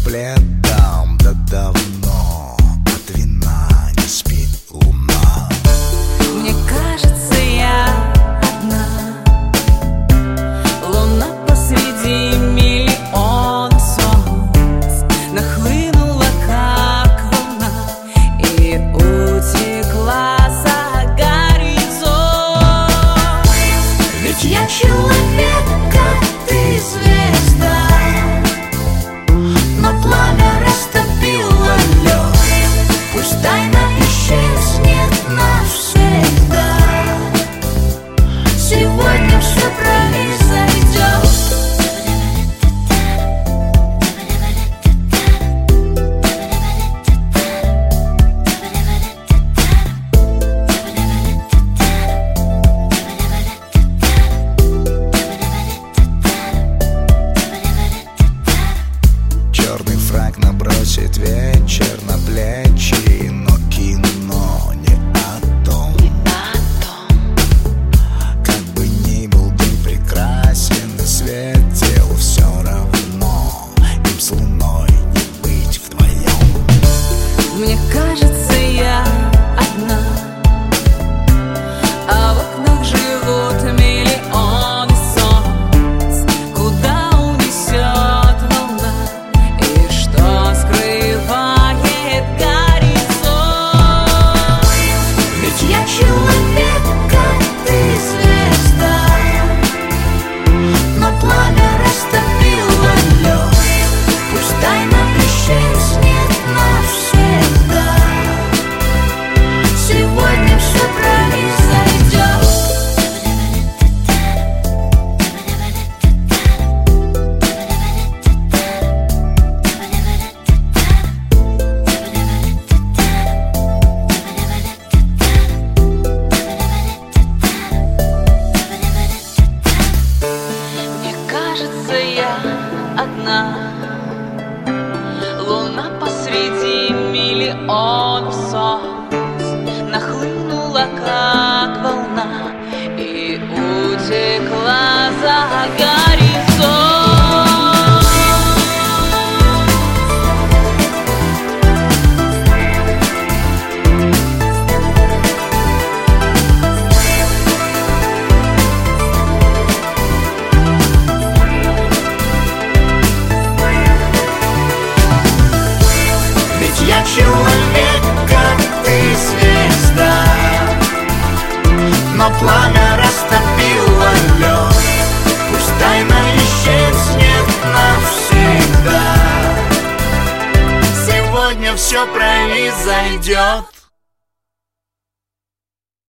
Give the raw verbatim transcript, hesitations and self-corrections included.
пледом, да давно от вина не спит луна. Мне кажется, я одна, луна посреди миллиона солнц, нахлынула как волна и утекла за горизонт. Ведь я человек, как ты звезда, но пламя растопило лед. Пусть тайна исчезнет навсегда, сегодня все произойдет. Черный фрак набросит вечер на плечи, но кино не о том. Как бы ни был день прекрасен и светил, все равно им с луной не быть вдвоем. Мне кажется, я одна, а в окнах живут миллионы солнц. Куда унесет волна и что скрывает горизонт? Ведь я человек, как ты звезда, но пламя растопило лед. Пусть тайна исчезнет навсегда, сегодня все произойдет. Мне кажется, я одна, луна посреди миллионов солнц, нахлынула как волна и утекла за горизонт. Ведь я человек, как ты звезда, но пламя растопило лед. Пусть тайна исчезнет навсегда, сегодня все произойдет.